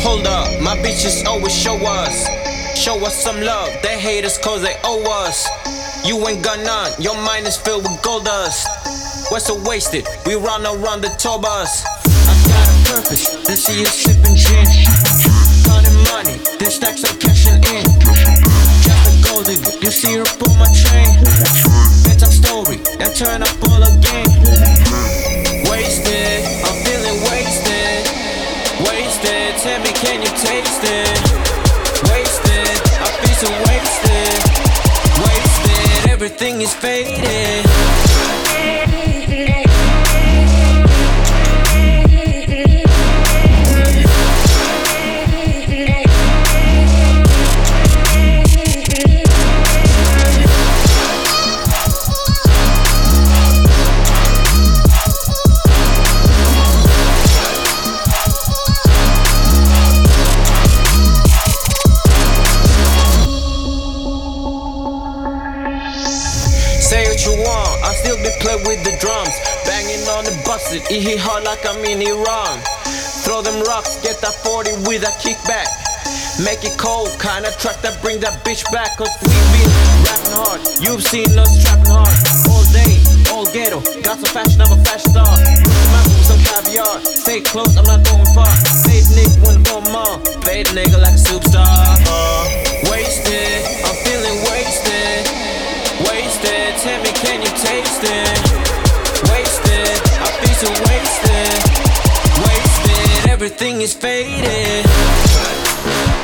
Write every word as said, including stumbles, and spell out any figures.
Hold up, my bitches always show us. Show us some love, they hate us cause they owe us. You ain't got none, your mind is filled with gold dust. We're so wasted, we run around the tour bus. I got a purpose, they see you sipping gin. Counting money, then stacks I'm cashing in. Just a gold digger, you see her pull my chain. Bedtime story, then turn up all again. Wasted, I'm feeling wasted. Wasted, tell me can you taste it? Wasted, I feel so wasted. Wasted, everything is faded. Say what you want, I still be playing with the drums. Banging on the busted, it hit hard like I'm in Iran. Throw them rocks, get that forty with a kickback. Make it cold, kinda track that bring that bitch back. Cause we been rapping hard, you've seen us trapping hard. All day, all ghetto, got some fashion, I'm a fashion star. Roots my with some caviar, stay close, I'm not going far. Fade nigga when I'm going more, fade nigga like a superstar. uh, Wasted, I'm feeling wasted. Wasted, tell me can you taste it? Wasted, I feel so wasted. Wasted, everything is faded.